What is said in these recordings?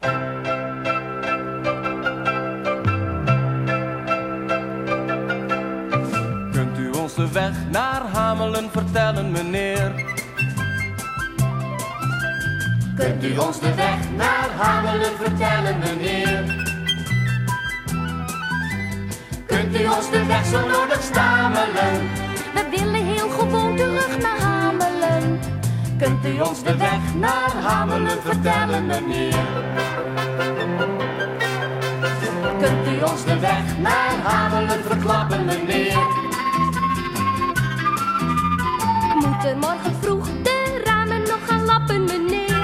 Kunt u ons de weg naar Hamelen vertellen, meneer? Kunt u ons de weg naar Hamelen vertellen, meneer? Kunt u ons de weg zo nodig stamelen? We willen heel gewoon terug naar Hamelen. Kunt u ons de weg naar Hamelen vertellen, meneer? Kunt u ons de weg naar Hamelen verklappen, meneer? We moeten morgen vroeg de ramen nog gaan lappen, meneer.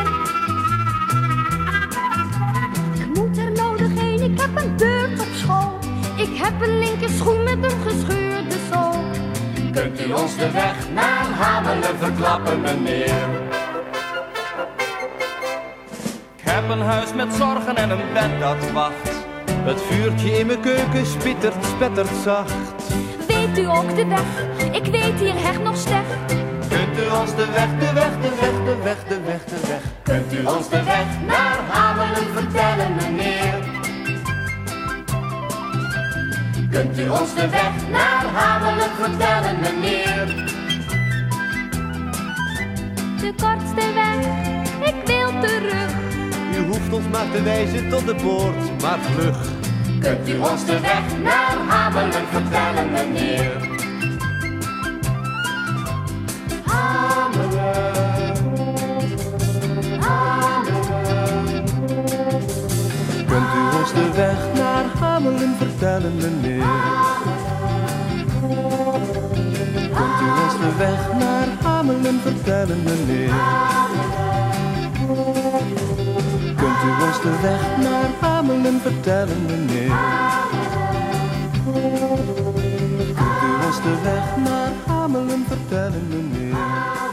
Ik moet er nodig heen, ik heb een beurt op school. Ik heb een linker schoen met een gescheurde zool. Kunt u ons de weg naar Hamelen verklappen, meneer? Ik heb een huis met zorgen en een bed dat wacht. Het vuurtje in mijn keuken spittert, spettert zacht. Weet u ook de weg? Ik weet hier echt nog slecht. Kunt u ons de weg, de weg, de weg, de weg, de weg, de weg. Kunt u ons de weg naar Hamelen vertellen, meneer? Kunt u ons de weg naar Hamelen vertellen, meneer? De kortste weg, ik wil terug. U hoeft ons maar te wijzen tot de poort, maar vlug. Kunt u ons de weg naar Hamelen vertellen, meneer? Hamelen, Hamelen. Kunt u ons de weg naar Hamelen vertellen, meneer? Kunt u ons de weg naar Hamelen vertellen, meneer? Kunt u ons de weg naar Hamelen vertellen, meneer? Kunt u ons de weg naar Hamelen vertellen, meneer?